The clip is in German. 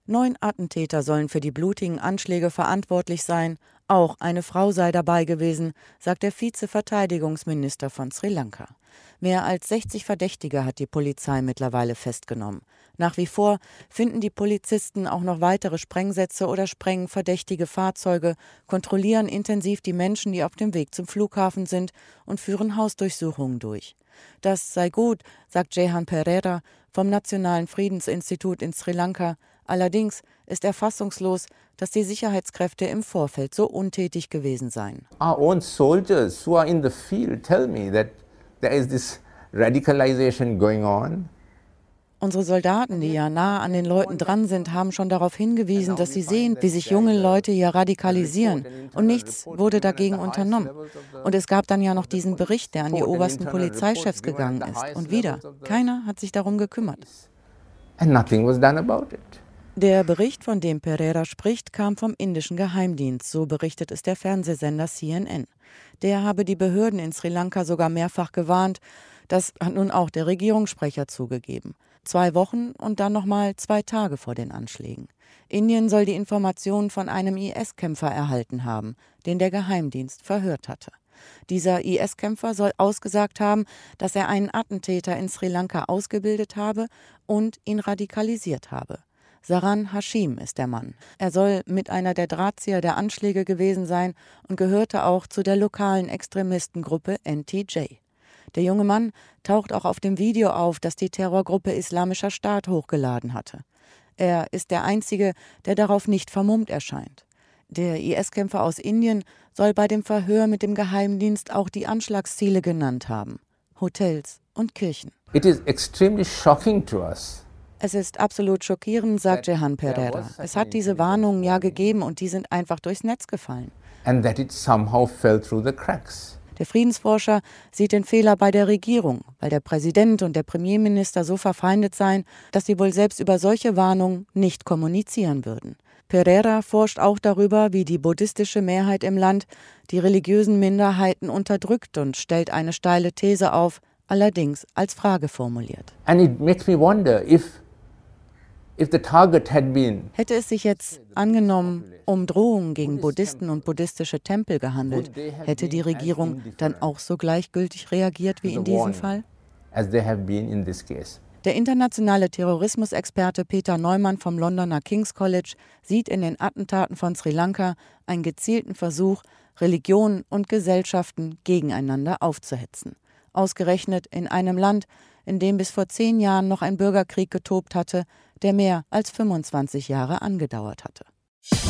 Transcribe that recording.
9 Attentäter sollen für die blutigen Anschläge verantwortlich sein. Auch eine Frau sei dabei gewesen, sagt der Vize-Verteidigungsminister von Sri Lanka. Mehr als 60 Verdächtige hat die Polizei mittlerweile festgenommen. Nach wie vor finden die Polizisten auch noch weitere Sprengsätze oder sprengen verdächtige Fahrzeuge, kontrollieren intensiv die Menschen, die auf dem Weg zum Flughafen sind, und führen Hausdurchsuchungen durch. Das sei gut, sagt Jehan Perera vom Nationalen Friedensinstitut in Sri Lanka. Allerdings ist er fassungslos, dass die Sicherheitskräfte im Vorfeld so untätig gewesen seien. Our own soldiers who are in the field tell me that there is this radicalization going on. Unsere Soldaten, die ja nah an den Leuten dran sind, haben schon darauf hingewiesen, dass sie sehen, wie sich junge Leute hier radikalisieren. Und nichts wurde dagegen unternommen. Und es gab dann ja noch diesen Bericht, der an die obersten Polizeichefs gegangen ist. Und wieder, keiner hat sich darum gekümmert. And nothing was done about it. Der Bericht, von dem Perera spricht, kam vom indischen Geheimdienst, so berichtet es der Fernsehsender CNN. Der habe die Behörden in Sri Lanka sogar mehrfach gewarnt. Das hat nun auch der Regierungssprecher zugegeben. 2 Wochen und dann nochmal 2 Tage vor den Anschlägen. Indien soll die Informationen von einem IS-Kämpfer erhalten haben, den der Geheimdienst verhört hatte. Dieser IS-Kämpfer soll ausgesagt haben, dass er einen Attentäter in Sri Lanka ausgebildet habe und ihn radikalisiert habe. Saran Hashim ist der Mann. Er soll mit einer der Drahtzieher der Anschläge gewesen sein und gehörte auch zu der lokalen Extremistengruppe NTJ. Der junge Mann taucht auch auf dem Video auf, das die Terrorgruppe Islamischer Staat hochgeladen hatte. Er ist der Einzige, der darauf nicht vermummt erscheint. Der IS-Kämpfer aus Indien soll bei dem Verhör mit dem Geheimdienst auch die Anschlagsziele genannt haben: Hotels und Kirchen. It is extremely shocking to us. Es ist absolut schockierend, sagt Jehan Perera. Es hat diese Warnungen ja gegeben und die sind einfach durchs Netz gefallen. And that it somehow fell through the cracks. Der Friedensforscher sieht den Fehler bei der Regierung, weil der Präsident und der Premierminister so verfeindet seien, dass sie wohl selbst über solche Warnungen nicht kommunizieren würden. Perera forscht auch darüber, wie die buddhistische Mehrheit im Land die religiösen Minderheiten unterdrückt und stellt eine steile These auf, allerdings als Frage formuliert. And it makes me wonder if the target had been. Hätte es sich jetzt angenommen um Drohungen gegen Buddhisten und buddhistische Tempel gehandelt, hätte die Regierung dann auch so gleichgültig reagiert wie in diesem Fall? As they have been in this case. Der internationale Terrorismusexperte Peter Neumann vom Londoner King's College sieht in den Attentaten von Sri Lanka einen gezielten Versuch, Religionen und Gesellschaften gegeneinander aufzuhetzen. Ausgerechnet in einem Land, in dem bis vor 10 Jahren noch ein Bürgerkrieg getobt hatte, der mehr als 25 Jahre angedauert hatte.